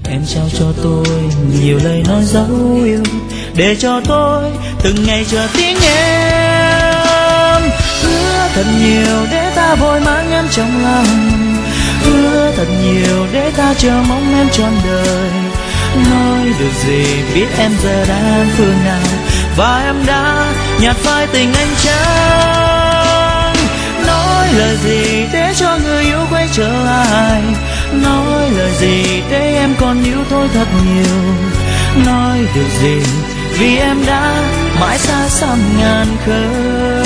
em trao cho tôi nhiều lời nói dấu yêu, để cho tôi từng ngày chờ tiếng em. Hứa thật nhiều để ta vội mang em trong lòng, hứa thật nhiều để ta chờ mong em trọn đời. Nói được gì biết em giờ đang phương nào, và em đã nhạt phai tình anh chăng. Nói lời gì để cho người yêu quay trở lại, nói lời gì để em còn yêu tôi thật nhiều. Nói được gì vì em đã mãi xa xăm ngàn khơi.